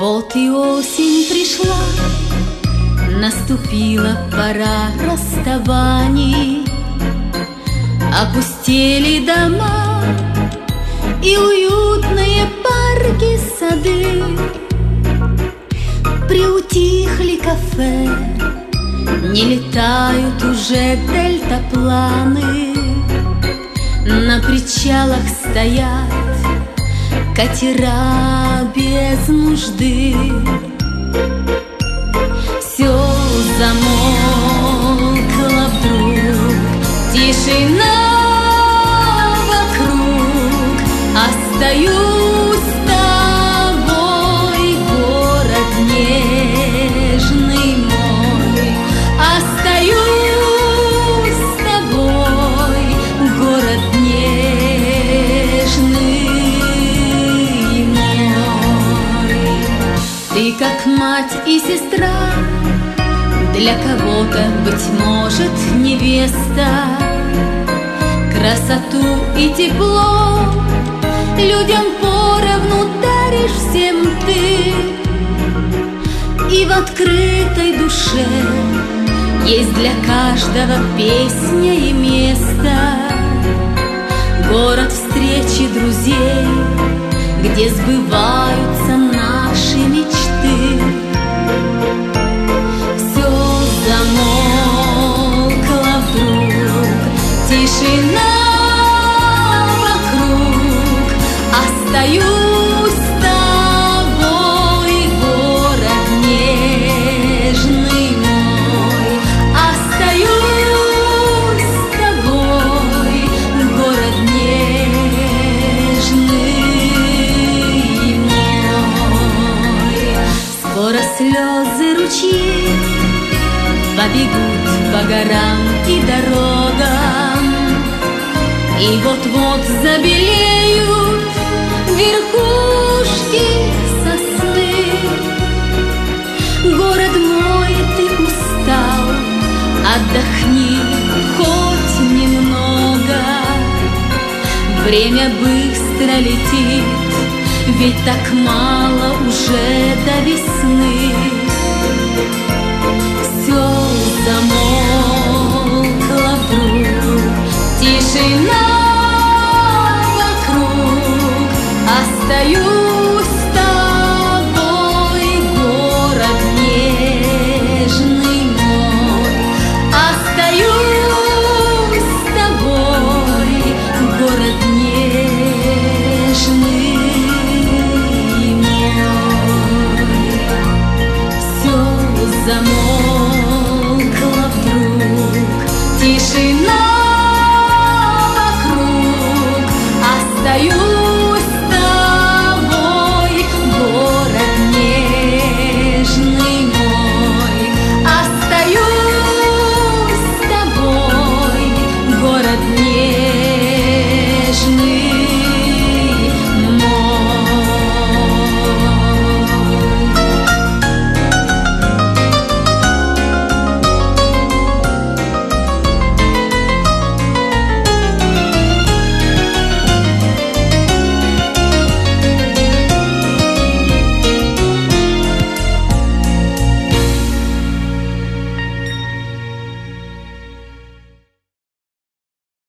Вот и осень пришла, наступила пора расставаний. Опустели дома и уютные парки, сады. Приутихли кафе, не летают уже дельтапланы. На причалах стоят катера без нужды. Все замолкло вдруг, тишина вокруг. Остаюсь с тобой, город нежный мой. Остаюсь с тобой, город нежный мой. Ты как мать и сестра, для кого-то, быть может, невеста. Красоту и тепло людям поровну даришь всем ты. И в открытой душе есть для каждого песня и место. Город встречи друзей, где сбываются наши мечты. Все замолкло вдруг, тишина вокруг. Остаюсь с тобой, город нежный мой. Остаюсь с тобой, город нежный мой. Скоро слезы ручьи побегут по горам и дорогам, и вот-вот забелеют верхушки сосны. Город мой, ты устал, отдохни хоть немного. Время быстро летит, ведь так мало уже до весны. Все замолкло вдруг, тишина вокруг. Остаюсь